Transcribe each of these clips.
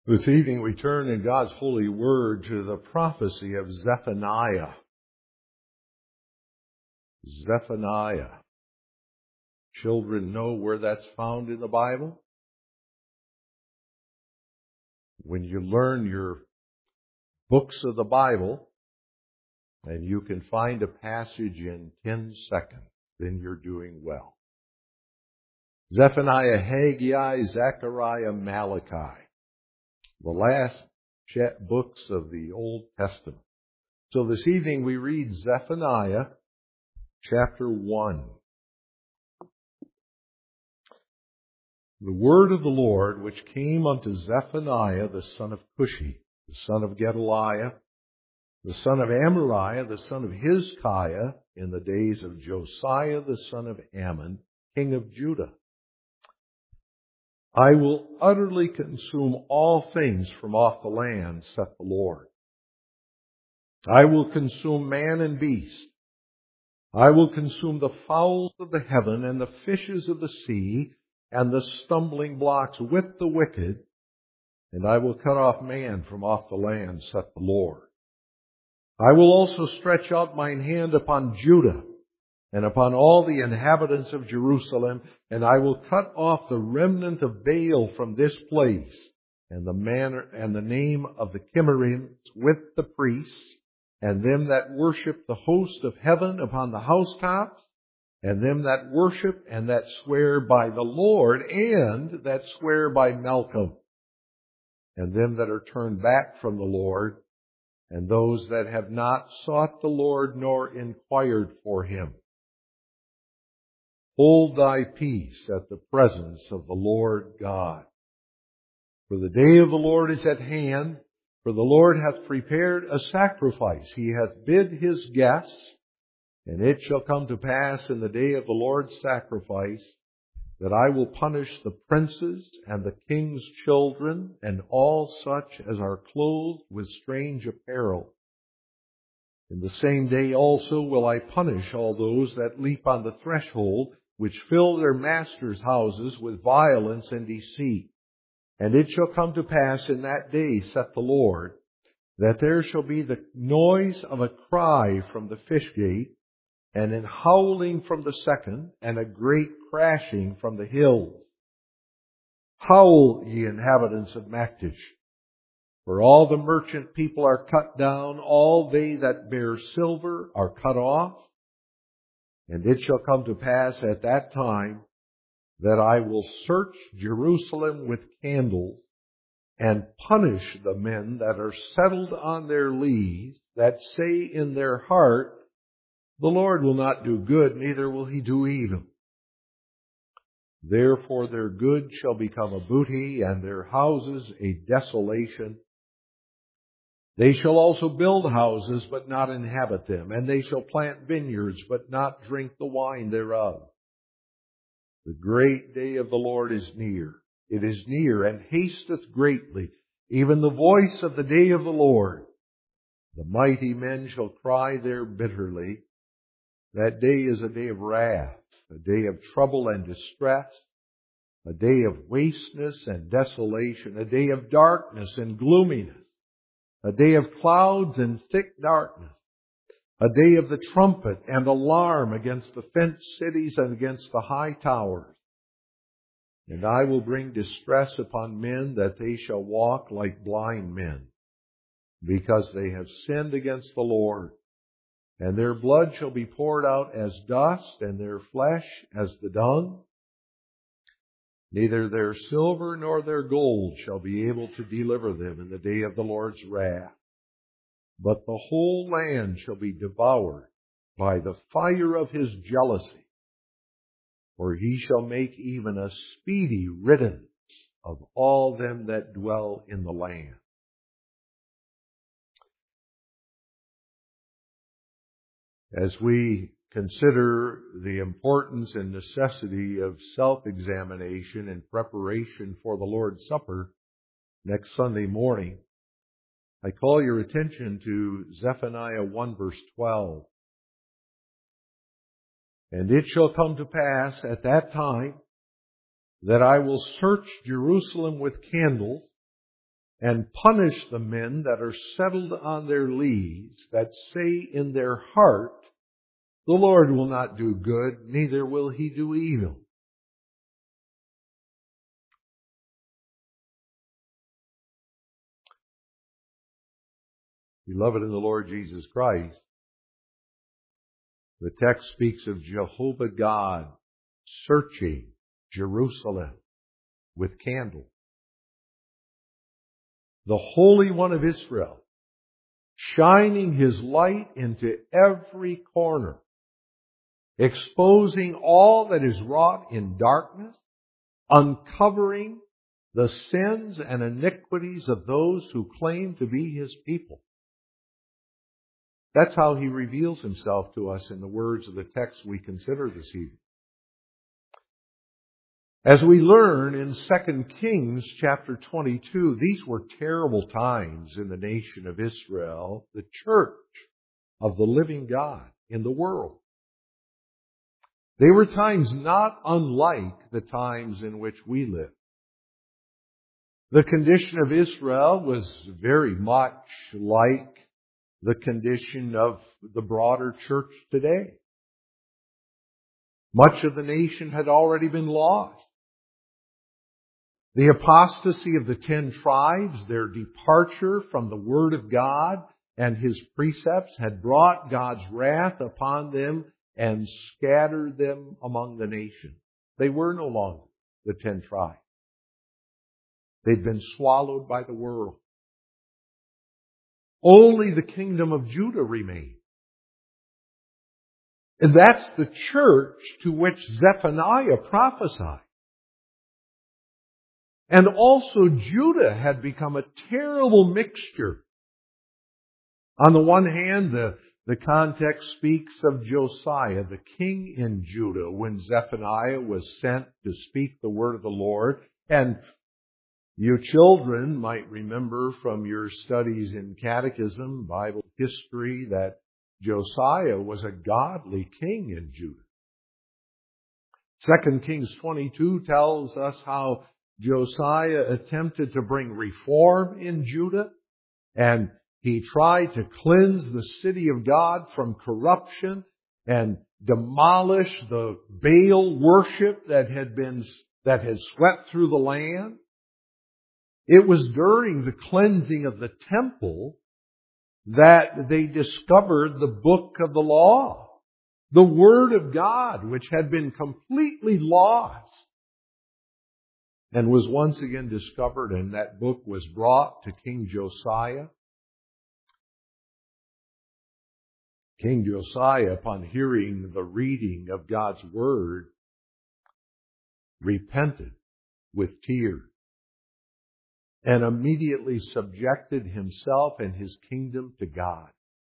This evening we turn in God's holy word to the prophecy of Zephaniah. Zephaniah. Children know where that's found in the Bible? When you learn your books of the Bible and you can find a passage in 10 seconds, then you're doing well. Zephaniah, Haggai, Zechariah, Malachi. The last books of the Old Testament. So this evening we read Zephaniah chapter 1. The word of the Lord which came unto Zephaniah the son of Cushi, the son of Gedaliah, the son of Amariah, the son of Hezekiah, in the days of Josiah the son of Ammon, king of Judah. I will utterly consume all things from off the land, saith the Lord. I will consume man and beast. I will consume the fowls of the heaven and the fishes of the sea and the stumbling blocks with the wicked, and I will cut off man from off the land, saith the Lord. I will also stretch out mine hand upon Judah and upon all the inhabitants of Jerusalem, and I will cut off the remnant of Baal from this place, and the manner and the name of the Chimerims with the priests, and them that worship the host of heaven upon the housetops, and them that worship and that swear by the Lord, and that swear by Malcham, and them that are turned back from the Lord, and those that have not sought the Lord nor inquired for him. Hold thy peace at the presence of the Lord God. For the day of the Lord is at hand, for the Lord hath prepared a sacrifice. He hath bid his guests, and it shall come to pass in the day of the Lord's sacrifice, that I will punish the princes and the king's children, and all such as are clothed with strange apparel. In the same day also will I punish all those that leap on the threshold, which fill their masters' houses with violence and deceit. And it shall come to pass in that day, saith the Lord, that there shall be the noise of a cry from the fish gate, and an howling from the second, and a great crashing from the hills. Howl, ye inhabitants of Maktesh, for all the merchant people are cut down, all they that bear silver are cut off. And it shall come to pass at that time that I will search Jerusalem with candles, and punish the men that are settled on their lees, that say in their heart, the Lord will not do good, neither will he do evil. Therefore their good shall become a booty, and their houses a desolation. They shall also build houses, but not inhabit them, and they shall plant vineyards, but not drink the wine thereof. The great day of the Lord is near. It is near, and hasteth greatly, even the voice of the day of the Lord. The mighty men shall cry there bitterly. That day is a day of wrath, a day of trouble and distress, a day of wasteness and desolation, a day of darkness and gloominess, a day of clouds and thick darkness, a day of the trumpet and alarm against the fenced cities and against the high towers. And I will bring distress upon men, that they shall walk like blind men, because they have sinned against the Lord. And their blood shall be poured out as dust, and their flesh as the dung. Neither their silver nor their gold shall be able to deliver them in the day of the Lord's wrath. But the whole land shall be devoured by the fire of his jealousy. For he shall make even a speedy riddance of all them that dwell in the land. As we consider the importance and necessity of self-examination and preparation for the Lord's Supper next Sunday morning, I call your attention to Zephaniah 1 verse 12. And it shall come to pass at that time that I will search Jerusalem with candles, and punish the men that are settled on their lees, that say in their heart, the Lord will not do good, neither will He do evil. Beloved in the Lord Jesus Christ, the text speaks of Jehovah God searching Jerusalem with candles. The Holy One of Israel, shining His light into every corner, exposing all that is wrought in darkness, uncovering the sins and iniquities of those who claim to be His people. That's how He reveals Himself to us in the words of the text we consider this evening. As we learn in 2 Kings chapter 22, these were terrible times in the nation of Israel, the church of the living God in the world. They were times not unlike the times in which we live. The condition of Israel was very much like the condition of the broader church today. Much of the nation had already been lost. The apostasy of the 10 tribes, their departure from the Word of God and His precepts had brought God's wrath upon them and scattered them among the nations. They were no longer the 10 tribes. They'd been swallowed by the world. Only the kingdom of Judah remained. And that's the church to which Zephaniah prophesied. And also Judah had become a terrible mixture. On the one hand, the context speaks of Josiah, the king in Judah, when Zephaniah was sent to speak the word of the Lord. And you children might remember from your studies in catechism, Bible history, that Josiah was a godly king in Judah. 2 Kings 22 tells us how Josiah attempted to bring reform in Judah, and he tried to cleanse the city of God from corruption and demolish the Baal worship that had swept through the land. It was during the cleansing of the temple that they discovered the book of the law, the Word of God, which had been completely lost, and was once again discovered, and that book was brought to King Josiah. King Josiah, upon hearing the reading of God's Word, repented with tears and immediately subjected himself and his kingdom to God.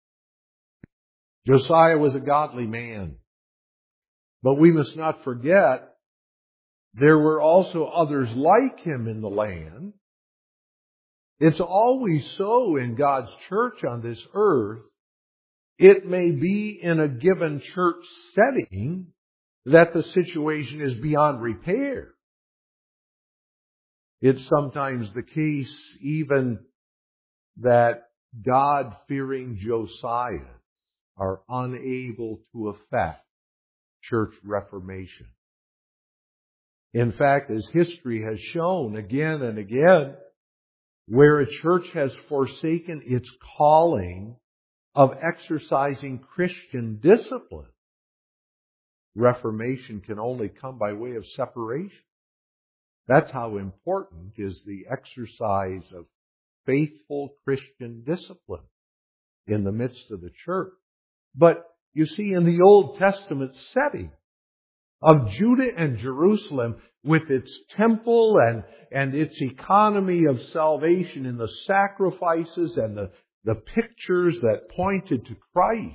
Josiah was a godly man, but we must not forget there were also others like him in the land. It's always so in God's church on this earth. It may be in a given church setting that the situation is beyond repair. It's sometimes the case even that God-fearing Josiahs are unable to effect church reformation. In fact, as history has shown again and again, where a church has forsaken its calling of exercising Christian discipline, reformation can only come by way of separation. That's how important is the exercise of faithful Christian discipline in the midst of the church. But you see, in the Old Testament setting of Judah and Jerusalem, with its temple and its economy of salvation in the sacrifices and the pictures that pointed to Christ,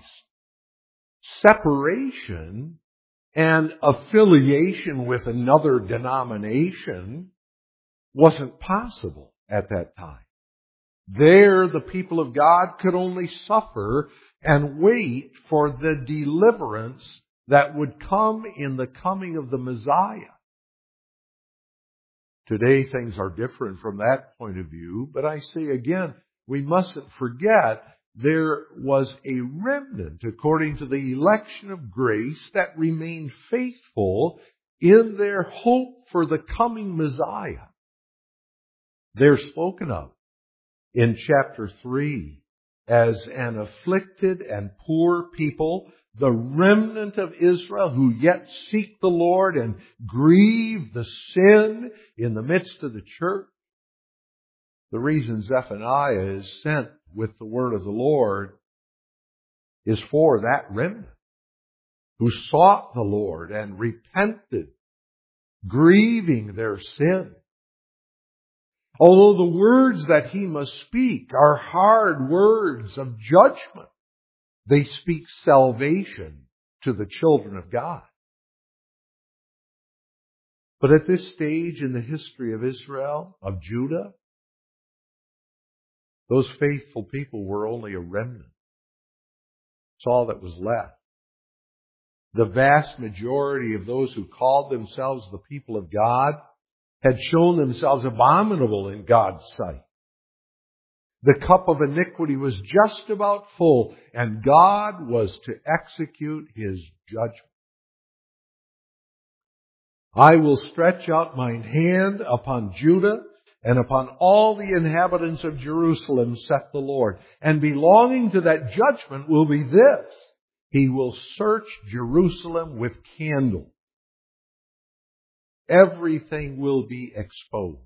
separation and affiliation with another denomination wasn't possible at that time. There, the people of God could only suffer and wait for the deliverance that would come in the coming of the Messiah. Today things are different from that point of view, but I say again, we mustn't forget there was a remnant according to the election of grace that remained faithful in their hope for the coming Messiah. They're spoken of in chapter 3 as an afflicted and poor people, the remnant of Israel who yet seek the Lord and grieve the sin in the midst of the church. The reason Zephaniah is sent with the word of the Lord is for that remnant who sought the Lord and repented, grieving their sin. Although the words that he must speak are hard words of judgment, they speak salvation to the children of God. But at this stage in the history of Israel, of Judah, those faithful people were only a remnant. It's all that was left. The vast majority of those who called themselves the people of God had shown themselves abominable in God's sight. The cup of iniquity was just about full, and God was to execute His judgment. I will stretch out mine hand upon Judah and upon all the inhabitants of Jerusalem, saith the Lord. And belonging to that judgment will be this: He will search Jerusalem with candles. Everything will be exposed.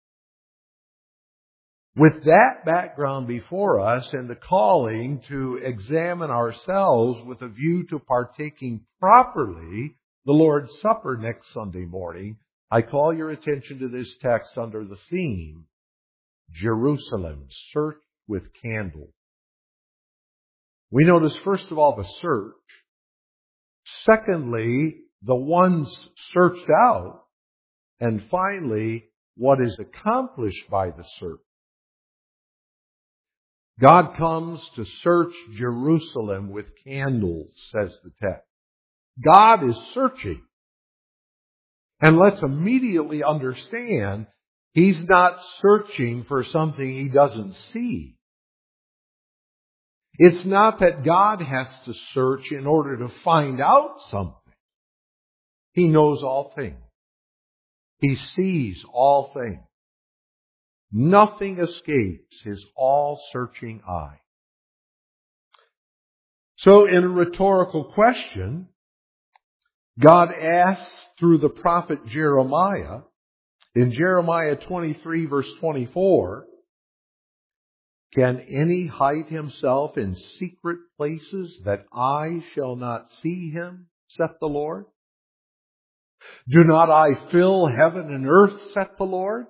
With that background before us and the calling to examine ourselves with a view to partaking properly the Lord's Supper next Sunday morning, I call your attention to this text under the theme, Jerusalem searched with candles. We notice, first of all, the search. Secondly, the ones searched out. And finally, what is accomplished by the search. God comes to search Jerusalem with candles, says the text. God is searching. And let's immediately understand, He's not searching for something He doesn't see. It's not that God has to search in order to find out something. He knows all things. He sees all things. Nothing escapes His all-searching eye. So in a rhetorical question, God asks through the prophet Jeremiah, in Jeremiah 23 verse 24, can any hide himself in secret places that I shall not see him, saith the Lord? Do not I fill heaven and earth, saith the Lord?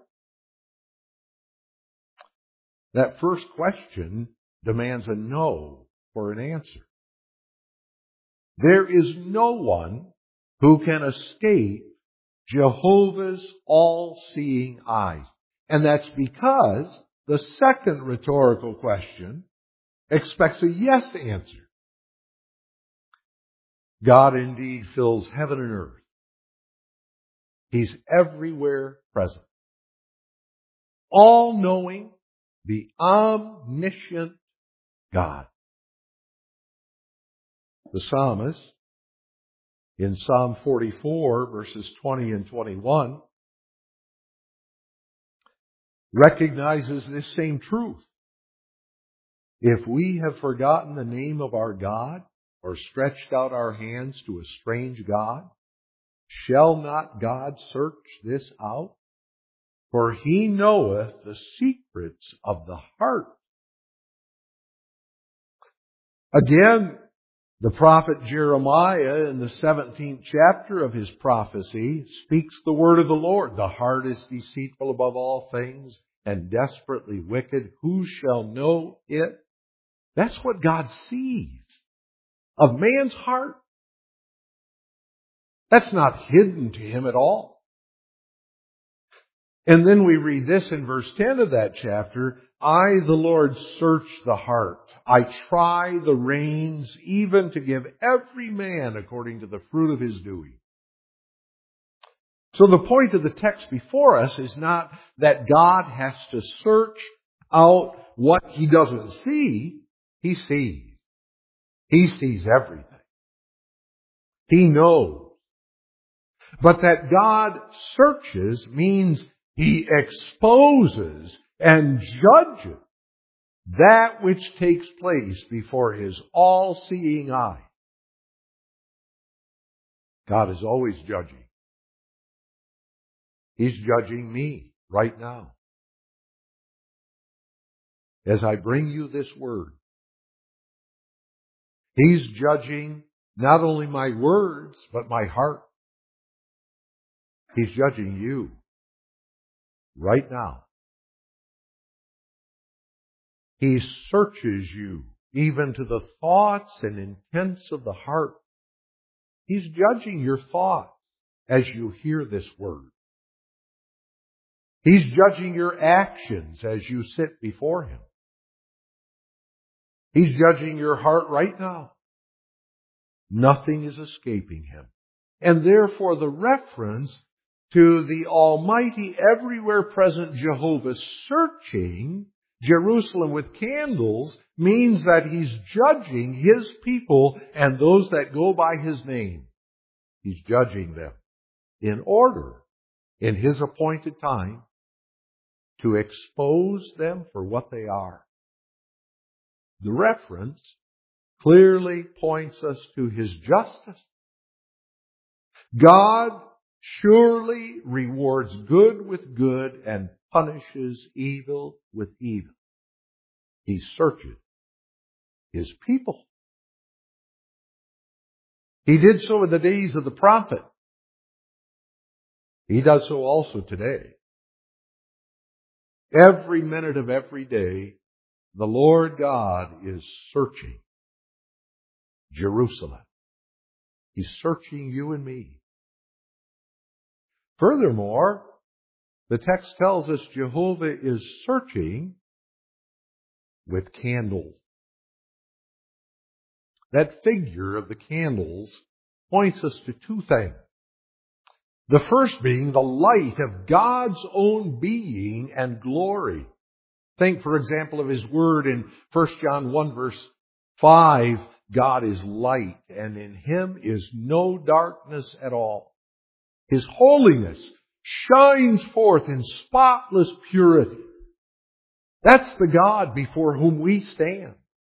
That first question demands a no for an answer. There is no one who can escape Jehovah's all-seeing eyes. And that's because the second rhetorical question expects a yes answer. God indeed fills heaven and earth. He's everywhere present. All-knowing, the omniscient God. The psalmist, in Psalm 44, verses 20 and 21, recognizes this same truth. If we have forgotten the name of our God, or stretched out our hands to a strange God, shall not God search this out? For He knoweth the secrets of the heart. Again, the prophet Jeremiah, in the 17th chapter of his prophecy, speaks the word of the Lord. The heart is deceitful above all things and desperately wicked. Who shall know it? That's what God sees of man's heart. That's not hidden to Him at all. And then we read this in verse 10 of that chapter, I, the Lord, search the heart. I try the reins, even to give every man according to the fruit of his doing. So the point of the text before us is not that God has to search out what He doesn't see. He sees. He sees everything. He knows. But that God searches means He exposes and judges that which takes place before His all-seeing eye. God is always judging. He's judging me right now. As I bring you this word, He's judging not only my words, but my heart. He's judging you right now. He searches you even to the thoughts and intents of the heart. He's judging your thoughts as you hear this word. He's judging your actions as you sit before Him. He's judging your heart right now. Nothing is escaping Him. And therefore the reference to the Almighty, everywhere present Jehovah searching Jerusalem with candles means that He's judging His people and those that go by His name. He's judging them in order, in His appointed time, to expose them for what they are. The reference clearly points us to His justice. God surely rewards good with good and punishes evil with evil. He searches His people. He did so in the days of the prophet. He does so also today. Every minute of every day, the Lord God is searching Jerusalem. He's searching you and me. Furthermore, the text tells us Jehovah is searching with candles. That figure of the candles points us to two things. The first being the light of God's own being and glory. Think, for example, of His word in 1 John 1 verse 5. God is light, and in Him is no darkness at all. His holiness shines forth in spotless purity. That's the God before whom we stand.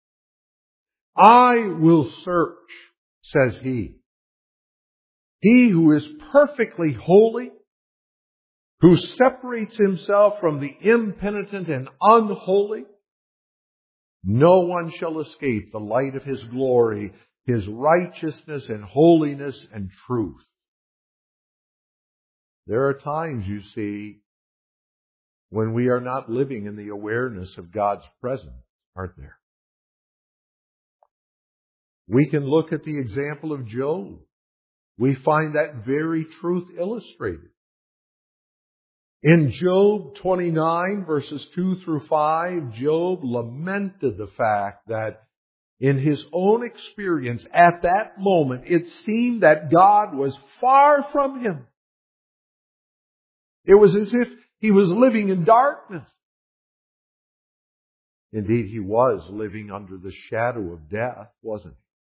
I will search, says He. He who is perfectly holy, who separates Himself from the impenitent and unholy, no one shall escape the light of His glory, His righteousness and holiness and truth. There are times, you see, when we are not living in the awareness of God's presence, aren't there? We can look at the example of Job. We find that very truth illustrated. In Job 29, verses 2 through 5, Job lamented the fact that in his own experience at that moment, it seemed that God was far from him. It was as if he was living in darkness. Indeed, he was living under the shadow of death, wasn't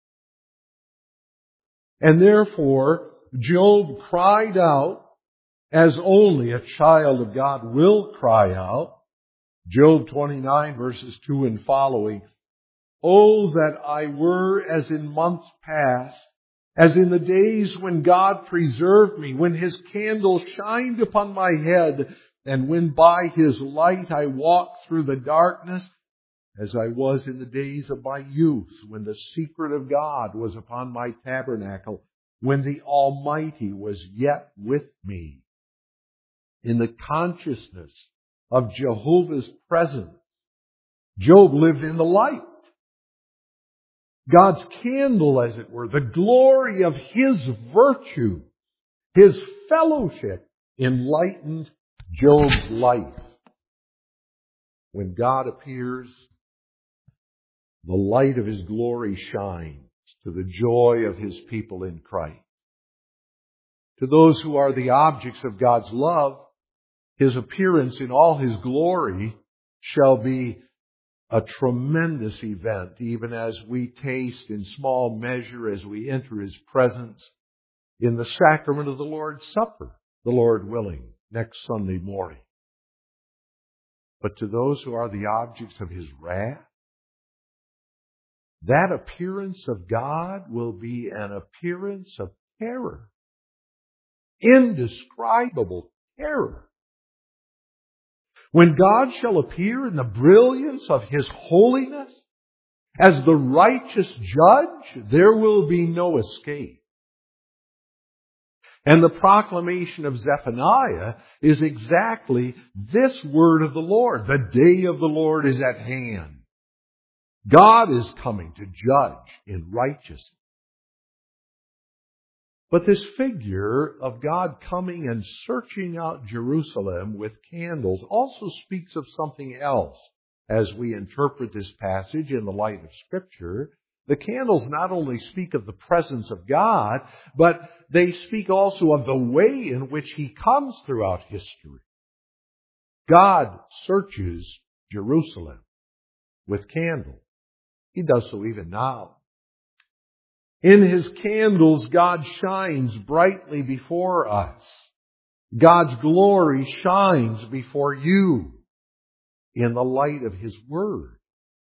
he? And therefore, Job cried out, as only a child of God will cry out. Job 29 verses 2 and following. Oh, that I were as in months past, as in the days when God preserved me, when His candle shined upon my head, and when by His light I walked through the darkness, as I was in the days of my youth, when the secret of God was upon my tabernacle, when the Almighty was yet with me. In the consciousness of Jehovah's presence, Job lived in the light. God's candle, as it were, the glory of His virtue, His fellowship, enlightened Job's life. When God appears, the light of His glory shines to the joy of His people in Christ. To those who are the objects of God's love, His appearance in all His glory shall be a tremendous event, even as we taste in small measure as we enter His presence in the sacrament of the Lord's Supper, the Lord willing, next Sunday morning. But to those who are the objects of His wrath, that appearance of God will be an appearance of terror, indescribable terror. When God shall appear in the brilliance of His holiness as the righteous judge, there will be no escape. And the proclamation of Zephaniah is exactly this word of the Lord. The day of the Lord is at hand. God is coming to judge in righteousness. But this figure of God coming and searching out Jerusalem with candles also speaks of something else. As we interpret this passage in the light of Scripture, the candles not only speak of the presence of God, but they speak also of the way in which He comes throughout history. God searches Jerusalem with candles. He does so even now. In His candles, God shines brightly before us. God's glory shines before you in the light of His Word.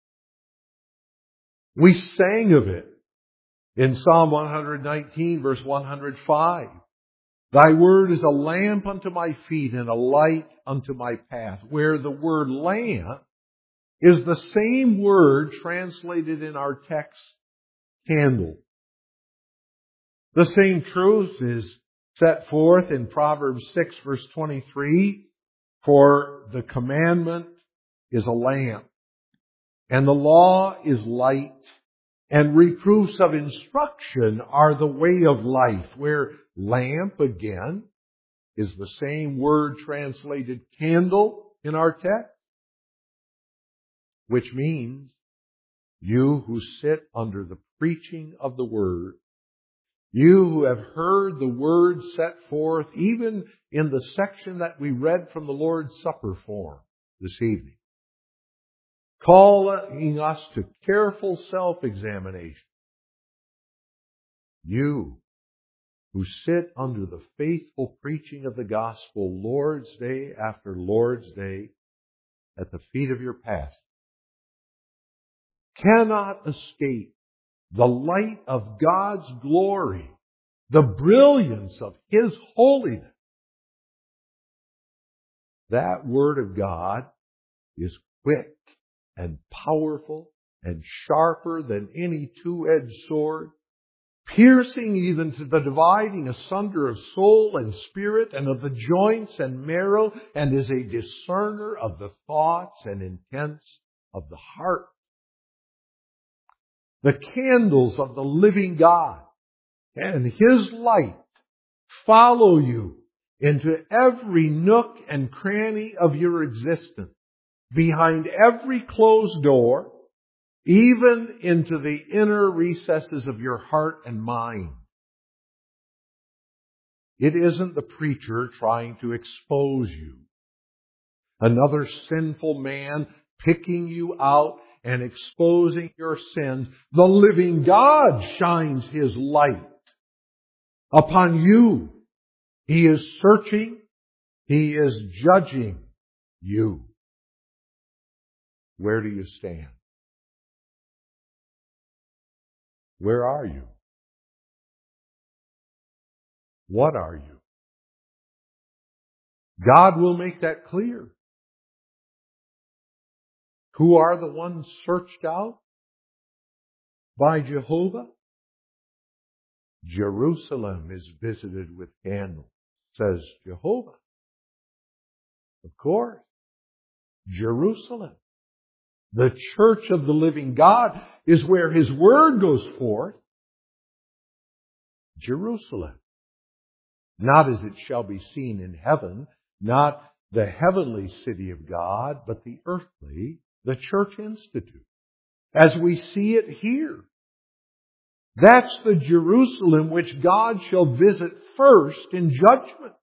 We sang of it in Psalm 119, verse 105. Thy word is a lamp unto my feet and a light unto my path. Where the word lamp is the same word translated in our text, candle. The same truth is set forth in Proverbs 6, verse 23. For the commandment is a lamp, and the law is light, and reproofs of instruction are the way of life. Where lamp, again, is the same word translated candle in our text, which means you who sit under the preaching of the Word, you who have heard the Word set forth even in the section that we read from the Lord's Supper form this evening, calling us to careful self-examination. You who sit under the faithful preaching of the gospel Lord's Day after Lord's Day at the feet of your pastor, cannot escape the light of God's glory, the brilliance of His holiness. That Word of God is quick and powerful and sharper than any two-edged sword, piercing even to the dividing asunder of soul and spirit and of the joints and marrow, and is a discerner of the thoughts and intents of the heart. The candles of the living God and His light follow you into every nook and cranny of your existence, behind every closed door, even into the inner recesses of your heart and mind. It isn't the preacher trying to expose you, another sinful man picking you out and exposing your sins. The living God shines His light upon you. He is searching. He is judging you. Where do you stand? Where are you? What are you? God will make that clear. Who are the ones searched out by Jehovah? Jerusalem is visited with candles, says Jehovah. Of course, Jerusalem, the church of the living God, is where His Word goes forth. Jerusalem, not as it shall be seen in heaven, not the heavenly city of God, but the earthly, the Church Institute, as we see it here. That's the Jerusalem which God shall visit first in judgment.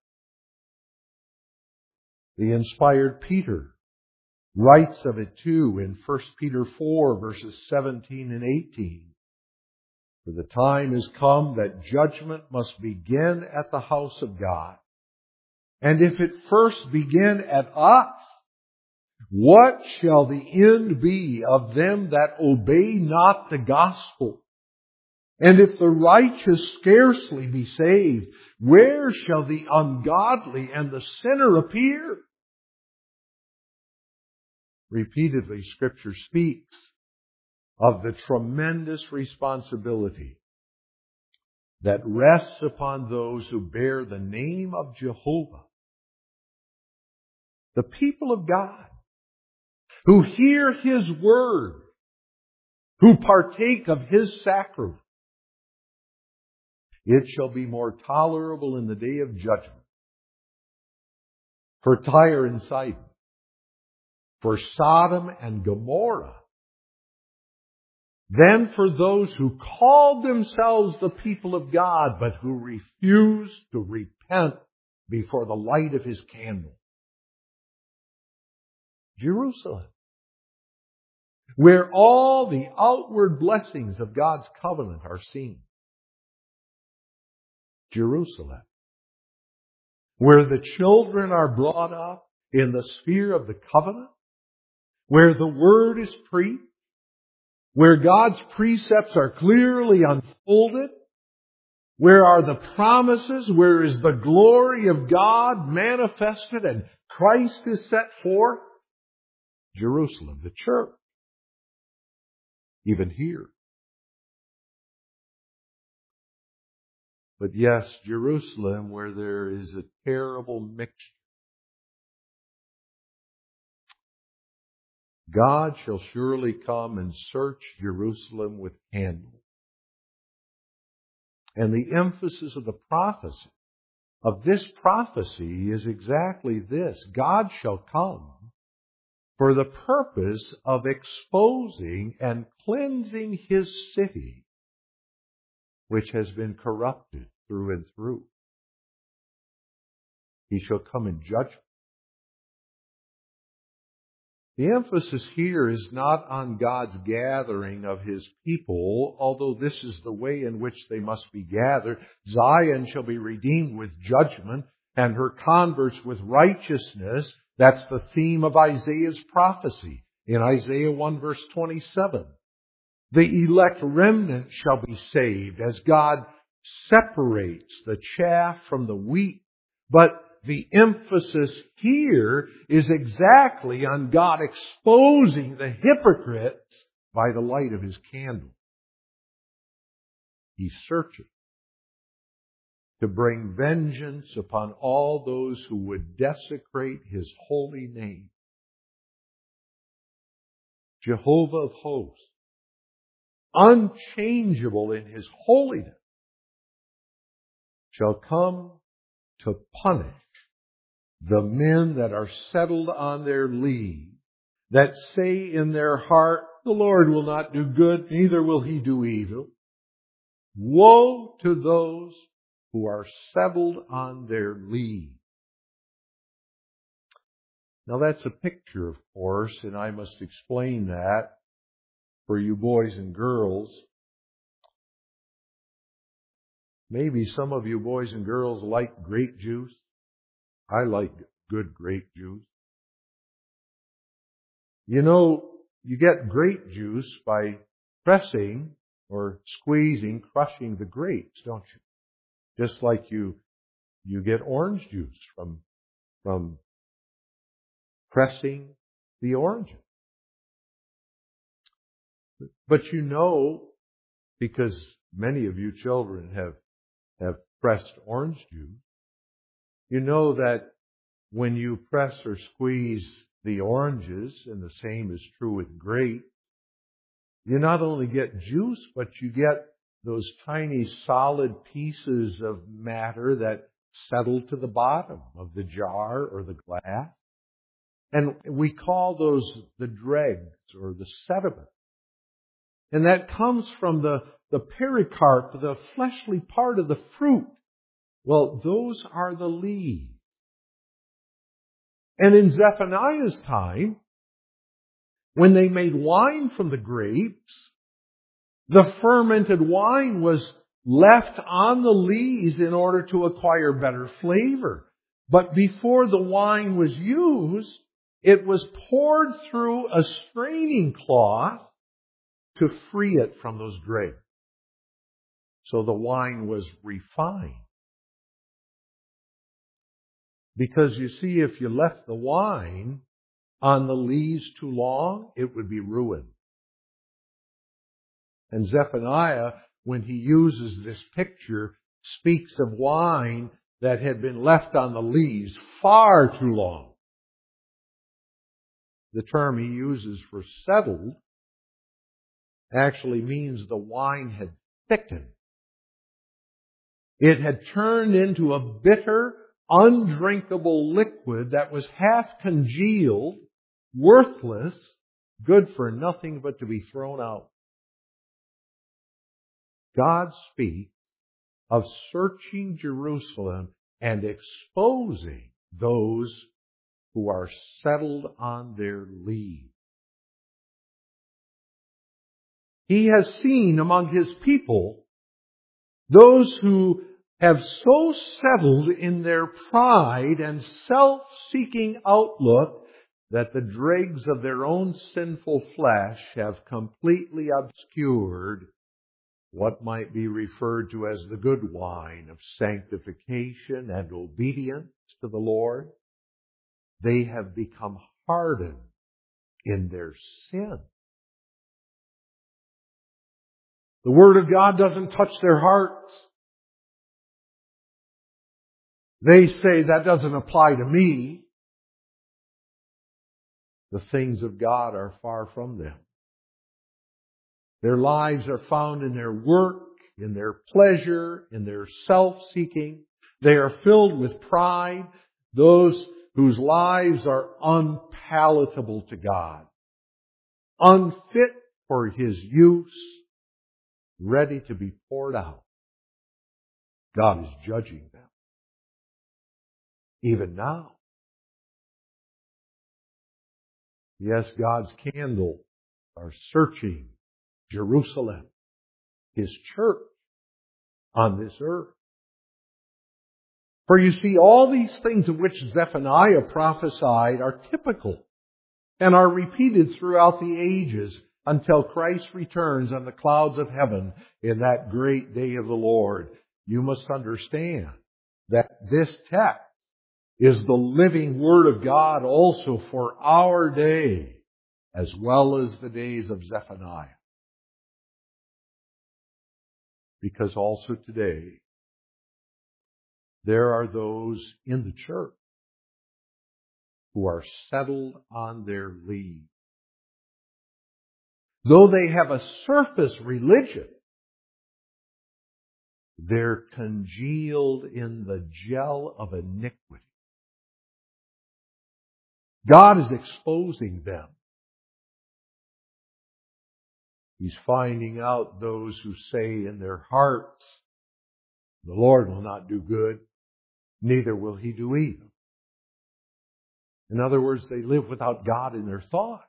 The inspired Peter writes of it too in 1 Peter 4 verses 17 and 18. For the time is come that judgment must begin at the house of God. And if it first begin at us, what shall the end be of them that obey not the gospel? And if the righteous scarcely be saved, where shall the ungodly and the sinner appear? Repeatedly, Scripture speaks of the tremendous responsibility that rests upon those who bear the name of Jehovah. The people of God, who hear His word, who partake of His sacrament. It shall be more tolerable in the day of judgment for Tyre and Sidon, for Sodom and Gomorrah, than for those who called themselves the people of God, but who refused to repent before the light of His candle. Jerusalem, where all the outward blessings of God's covenant are seen. Jerusalem, where the children are brought up in the sphere of the covenant, where the word is preached, where God's precepts are clearly unfolded, where are the promises, where is the glory of God manifested and Christ is set forth. Jerusalem, the church, even here. But yes, Jerusalem, where there is a terrible mixture. God shall surely come and search Jerusalem with candles. And the emphasis of the prophecy, of this prophecy, is exactly this. God shall come for the purpose of exposing and cleansing His city, which has been corrupted through and through. He shall come in judgment. The emphasis here is not on God's gathering of His people, although this is the way in which they must be gathered. Zion shall be redeemed with judgment, and her converts with righteousness. That's the theme of Isaiah's prophecy in Isaiah 1 verse 27. The elect remnant shall be saved as God separates the chaff from the wheat. But the emphasis here is exactly on God exposing the hypocrites by the light of His candle. He's searching to bring vengeance upon all those who would desecrate His holy name. Jehovah of hosts, unchangeable in His holiness, shall come to punish the men that are settled on their leave, that say in their heart, the Lord will not do good, neither will He do evil. Woe to those who are settled on their leave. Now that's a picture, of course, and I must explain that for you boys and girls. Maybe some of you boys and girls like grape juice. I like good grape juice. You know, you get grape juice by pressing or squeezing, crushing the grapes, don't you? Just like you get orange juice from pressing the oranges. But you know, because many of you children have pressed orange juice, you know that when you press or squeeze the oranges, and the same is true with grapes, you not only get juice, but you get those tiny solid pieces of matter that settle to the bottom of the jar or the glass. And we call those the dregs or the sediment. And that comes from the the pericarp, the fleshly part of the fruit, well, those are the leaves. And in Zephaniah's time, when they made wine from the grapes, the fermented wine was left on the leaves in order to acquire better flavor. But before the wine was used, it was poured through a straining cloth to free it from those grapes. So the wine was refined. Because you see, if you left the wine on the leaves too long, it would be ruined. And Zephaniah, when he uses this picture, speaks of wine that had been left on the leaves far too long. The term he uses for settled actually means the wine had thickened. It had turned into a bitter, undrinkable liquid that was half congealed, worthless, good for nothing but to be thrown out. God speaks of searching Jerusalem and exposing those who are settled on their leaves. He has seen among His people those who have so settled in their pride and self-seeking outlook that the dregs of their own sinful flesh have completely obscured what might be referred to as the good wine of sanctification and obedience to the Lord. They have become hardened in their sin. The Word of God doesn't touch their hearts. They say, that doesn't apply to me. The things of God are far from them. Their lives are found in their work, in their pleasure, in their self-seeking. They are filled with pride, those whose lives are unpalatable to God, unfit for His use, ready to be poured out. God is judging them. Even now. Yes, God's candles are searching Jerusalem, His church on this earth. For you see, all these things of which Zephaniah prophesied are typical and are repeated throughout the ages until Christ returns on the clouds of heaven in that great day of the Lord. You must understand that this text is the living Word of God also for our day, as well as the days of Zephaniah. Because also today, there are those in the church who are settled on their leaves. Though they have a surface religion, they're congealed in the gel of iniquity. God is exposing them. He's finding out those who say in their hearts, the Lord will not do good, neither will He do evil. In other words, they live without God in their thought.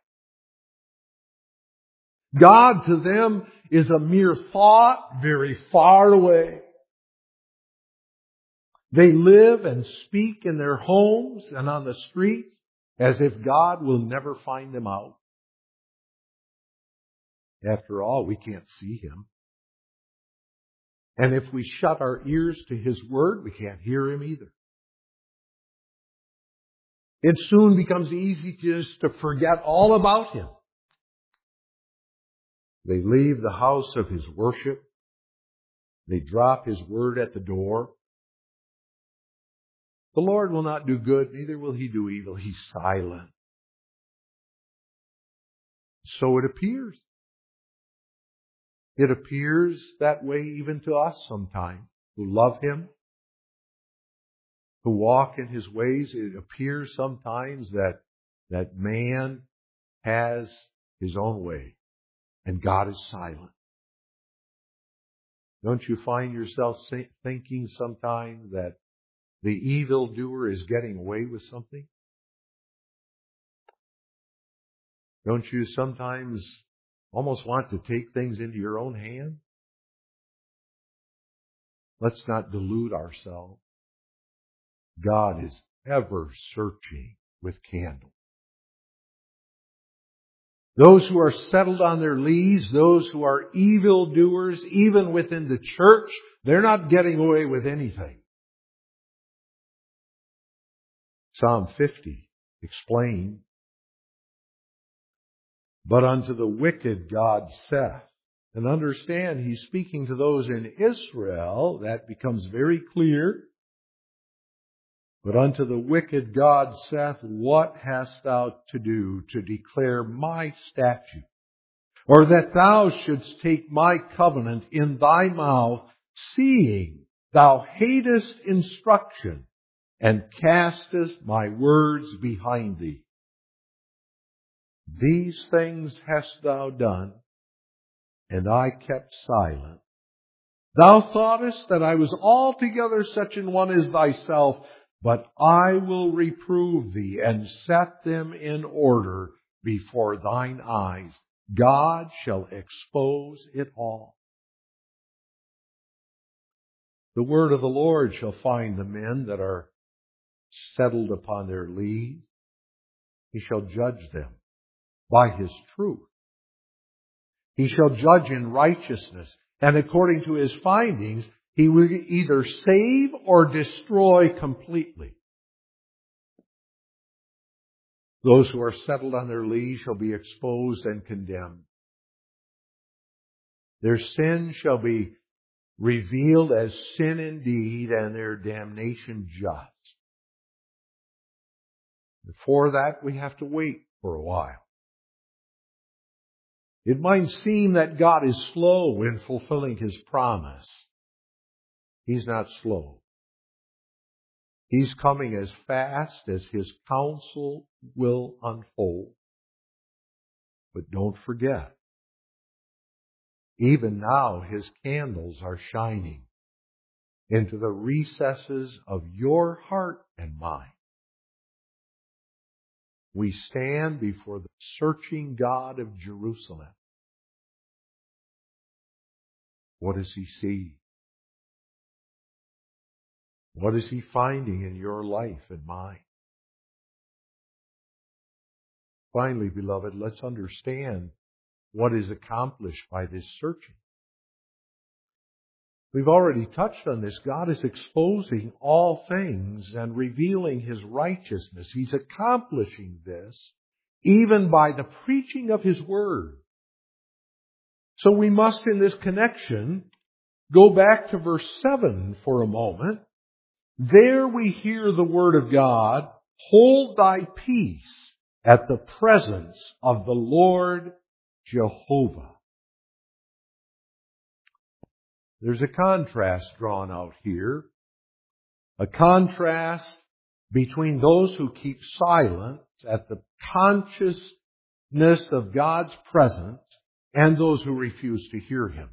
God to them is a mere thought very far away. They live and speak in their homes and on the streets as if God will never find them out. After all, we can't see Him. And if we shut our ears to His Word, we can't hear Him either. It soon becomes easy just to forget all about Him. They leave the house of His worship. They drop His Word at the door. The Lord will not do good, neither will He do evil. He's silent. So it appears. It appears that way even to us sometimes, who love Him, who walk in His ways. It appears sometimes that man has his own way and God is silent. Don't you find yourself thinking sometimes that the evildoer is getting away with something? Don't you sometimes almost want to take things into your own hand? Let's not delude ourselves. God is ever searching with candle. Those who are settled on their lees, those who are evildoers, even within the church, they're not getting away with anything. Psalm 50 explains, "But unto the wicked God saith." And understand, he's speaking to those in Israel. That becomes very clear. "But unto the wicked God saith, What hast thou to do to declare my statute? Or that thou shouldst take my covenant in thy mouth, seeing thou hatest instruction, and castest my words behind thee. These things hast thou done, and I kept silent. Thou thoughtest that I was altogether such an one as thyself, but I will reprove thee, and set them in order before thine eyes. God shall expose it all. The word of the Lord shall find the men that are settled upon their lees. He shall judge them by His truth. He shall judge in righteousness, and according to His findings, He will either save or destroy completely. Those who are settled on their lees shall be exposed and condemned. Their sin shall be revealed as sin indeed, and their damnation just. For that, we have to wait for a while. It might seem that God is slow in fulfilling His promise. He's not slow. He's coming as fast as His counsel will unfold. But don't forget, even now His candles are shining into the recesses of your heart and mind. We stand before the searching God of Jerusalem. What does He see? What is He finding in your life and mine? Finally, beloved, let's understand what is accomplished by this searching. We've already touched on this. God is exposing all things and revealing His righteousness. He's accomplishing this even by the preaching of His Word. So we must, in this connection, go back to verse 7 for a moment. There we hear the Word of God, "Hold thy peace at the presence of the Lord Jehovah." There's a contrast drawn out here. A contrast between those who keep silent at the consciousness of God's presence and those who refuse to hear Him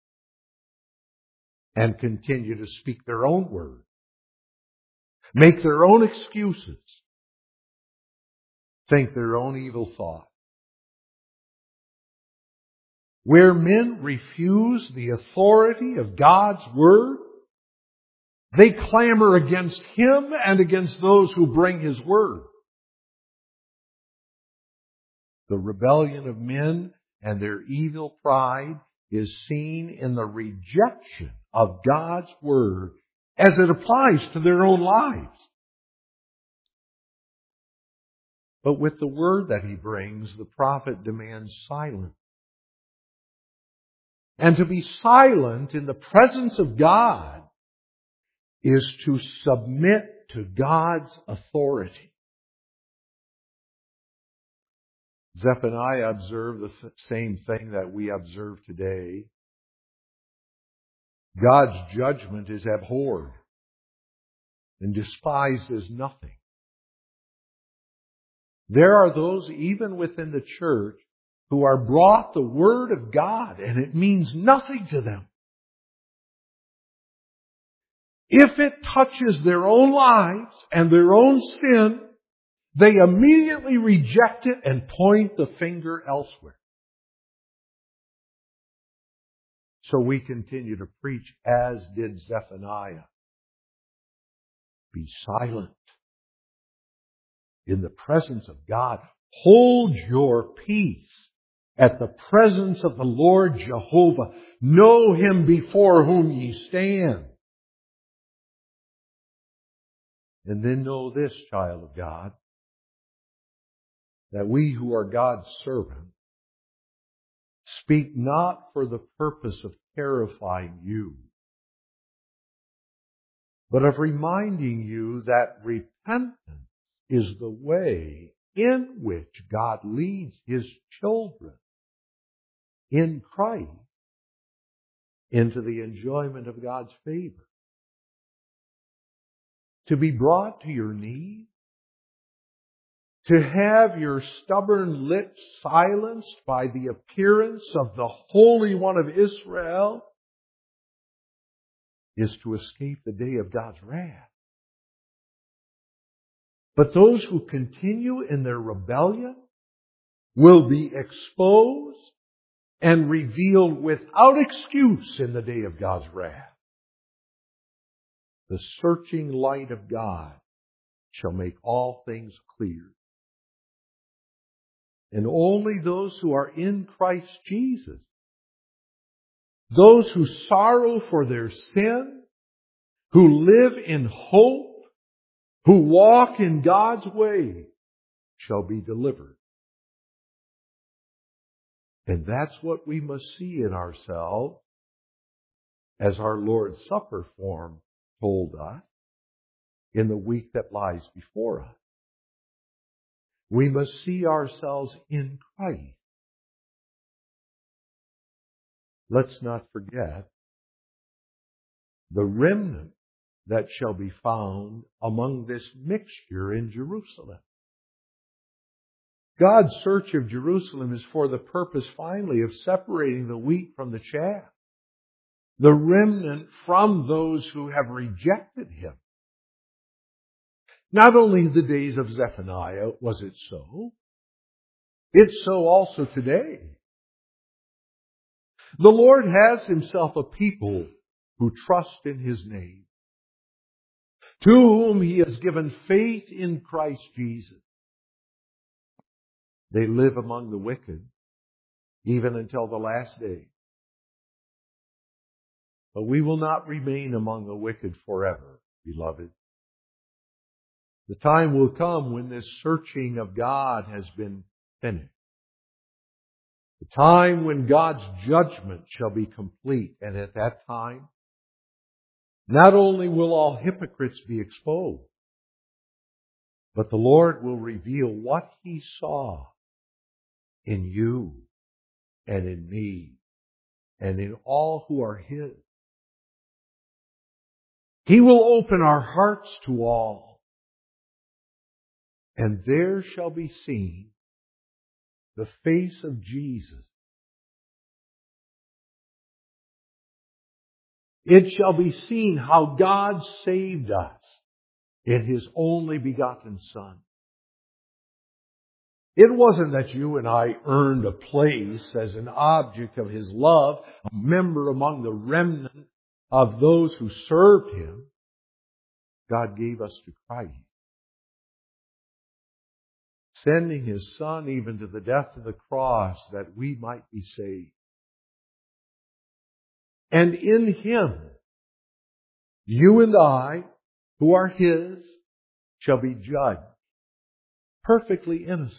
and continue to speak their own word, make their own excuses, think their own evil thought. Where men refuse the authority of God's Word, they clamor against Him and against those who bring His Word. The rebellion of men and their evil pride is seen in the rejection of God's Word as it applies to their own lives. But with the Word that he brings, the prophet demands silence. And to be silent in the presence of God is to submit to God's authority. Zephaniah observed the same thing that we observe today. God's judgment is abhorred and despised as nothing. There are those even within the church who are brought the Word of God, and it means nothing to them. if it touches their own lives and their own sin, they immediately reject it and point the finger elsewhere. So we continue to preach, as did Zephaniah. Be silent in the presence of God. Hold your peace at the presence of the Lord Jehovah. Know Him before whom ye stand. And then know this, child of God, that we who are God's servants speak not for the purpose of terrifying you, but of reminding you that repentance is the way in which God leads His children in Christ into the enjoyment of God's favor. To be brought to your knees, to have your stubborn lips silenced by the appearance of the Holy One of Israel, is to escape the day of God's wrath. But those who continue in their rebellion will be exposed and revealed without excuse in the day of God's wrath. The searching light of God shall make all things clear. And only those who are in Christ Jesus, those who sorrow for their sin, who live in hope, who walk in God's way, shall be delivered. And that's what we must see in ourselves, as our Lord's Supper form told us, in the week that lies before us. We must see ourselves in Christ. Let's not forget the remnant that shall be found among this mixture in Jerusalem. God's search of Jerusalem is for the purpose, finally, of separating the wheat from the chaff, the remnant from those who have rejected Him. Not only in the days of Zephaniah was it so, it's so also today. The Lord has Himself a people who trust in His name, to whom He has given faith in Christ Jesus. They live among the wicked, even until the last day. But we will not remain among the wicked forever, beloved. The time will come when this searching of God has been finished. The time when God's judgment shall be complete. And at that time, not only will all hypocrites be exposed, but the Lord will reveal what He saw in you and in me and in all who are His. He will open our hearts to all, and there shall be seen the face of Jesus. It shall be seen how God saved us in His only begotten Son. It wasn't that you and I earned a place as an object of His love, a member among the remnant of those who served Him. God gave us to Christ, sending His Son even to the death of the cross that we might be saved. And in Him, you and I, who are His, shall be judged perfectly innocent.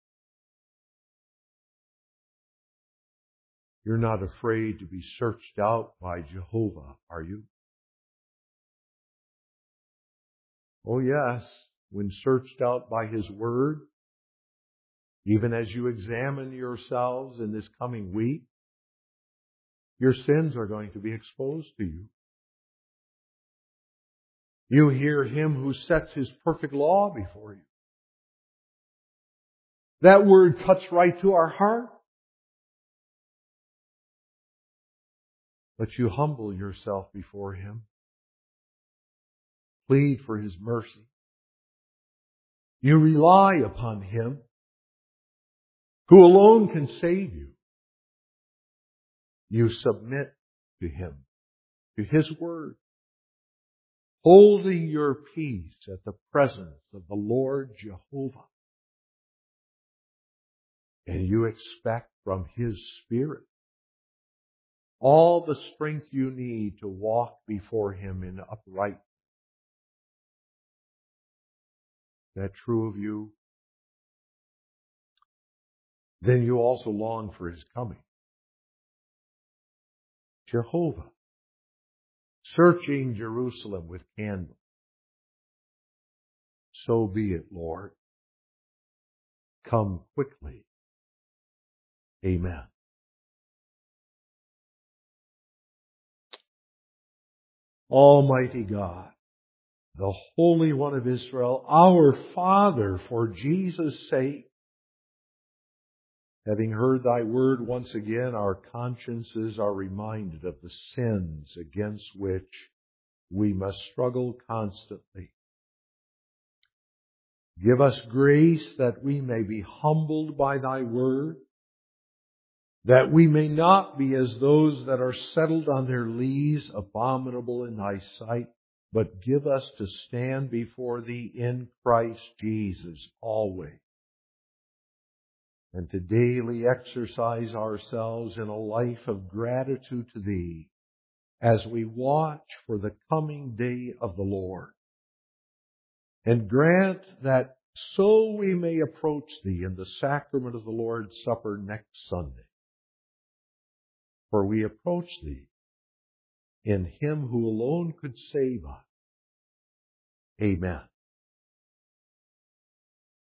You're not afraid to be searched out by Jehovah, are you? Oh yes, when searched out by His Word, even as you examine yourselves in this coming week, your sins are going to be exposed to you. You hear Him who sets His perfect law before you. That Word cuts right to our heart. But you humble yourself before Him. plead for His mercy. You rely upon Him who alone can save you. You submit to Him, to His Word, holding your peace at the presence of the Lord Jehovah. And you expect from His Spirit all the strength you need to walk before Him in uprightness. Is that true of you? Then you also long for His coming. Jehovah, searching Jerusalem with candles. So be it, Lord. Come quickly. Amen. Almighty God, the Holy One of Israel, our Father, for Jesus' sake, having heard Thy word once again, our consciences are reminded of the sins against which we must struggle constantly. Give us grace that we may be humbled by Thy word, that we may not be as those that are settled on their lees, abominable in Thy sight, but give us to stand before Thee in Christ Jesus always, and to daily exercise ourselves in a life of gratitude to Thee as we watch for the coming day of the Lord. And grant that so we may approach Thee in the sacrament of the Lord's Supper next Sunday. For we approach Thee in Him who alone could save us. Amen.